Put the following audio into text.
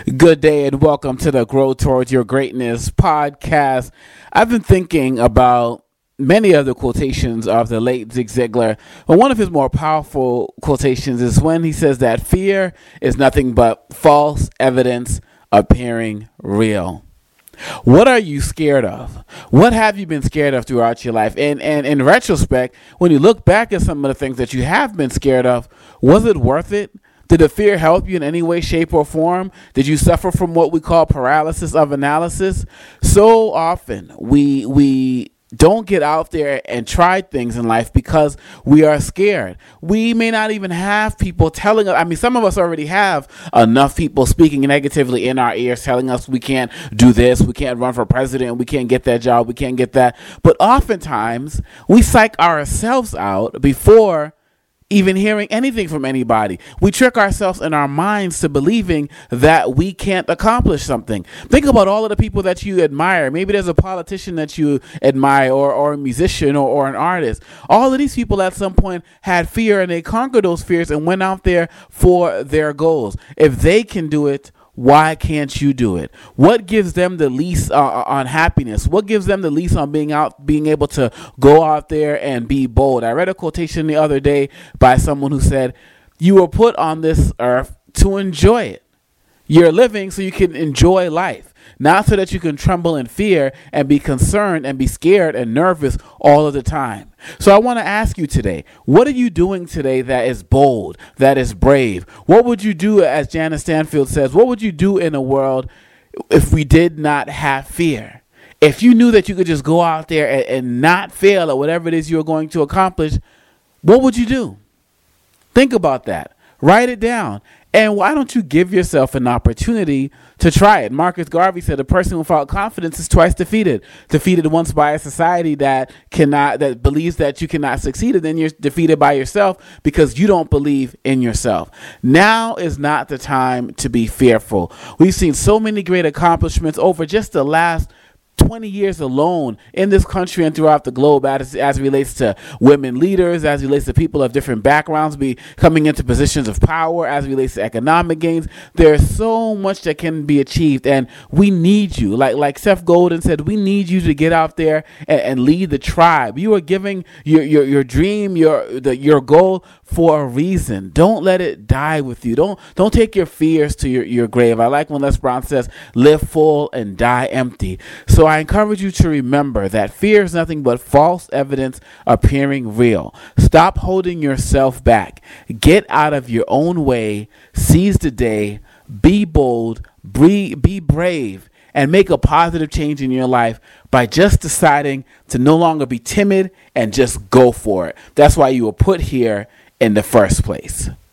Good day and welcome to the Grow Towards Your Greatness podcast. I've been thinking about many of the quotations of the late Zig Ziglar, but one of his more powerful quotations is when he says that fear is nothing but false evidence appearing real. What are you scared of? What have you been scared of throughout your life? And in retrospect, when you look back at some of the things that you have been scared of, was it worth it? Did the fear help you in any way, shape, or form? Did you suffer from what we call paralysis of analysis? So often we don't get out there and try things in life because we are scared. We may not even have people telling us. I mean, some of us already have enough people speaking negatively in our ears, telling us we can't do this, we can't run for president, we can't get that job, we can't get that. But oftentimes, we psych ourselves out before even hearing anything from anybody. We trick ourselves in our minds to believing that we can't accomplish something. Think about all of the people that you admire. Maybe there's a politician that you admire or a musician or an artist. All of these people at some point had fear and they conquered those fears and went out there for their goals. If they can do it, why can't you do it? What gives them the least on happiness? What gives them the least on being able to go out there and be bold? I read a quotation the other day by someone who said, "You were put on this earth to enjoy it. You're living so you can enjoy life, not so that you can tremble in fear and be concerned and be scared and nervous all of the time." So I want to ask you today, what are you doing today that is bold, that is brave? What would you do, as Janice Stanfield says, what would you do in a world if we did not have fear? If you knew that you could just go out there and not fail at whatever it is you're going to accomplish, what would you do? Think about that. Write it down. And why don't you give yourself an opportunity to try it? Marcus Garvey said a person without confidence is twice defeated. Defeated once by a society that believes that you cannot succeed, and then you're defeated by yourself because you don't believe in yourself. Now is not the time to be fearful. We've seen so many great accomplishments over just the last 20 years alone in this country and throughout the globe as it relates to women leaders, as it relates to people of different backgrounds coming into positions of power, as it relates to economic gains. There's so much that can be achieved, and we need you. Like Seth Godin said, we need you to get out there and lead the tribe. You are giving your dream, your goal for a reason. Don't let it die with you. Don't take your fears to your grave. I like when Les Brown says, live full and die empty. So I encourage you to remember that fear is nothing but false evidence appearing real. Stop holding yourself back. Get out of your own way. Seize the day. Be bold. Be brave. And make a positive change in your life by just deciding to no longer be timid and just go for it. That's why you were put here in the first place.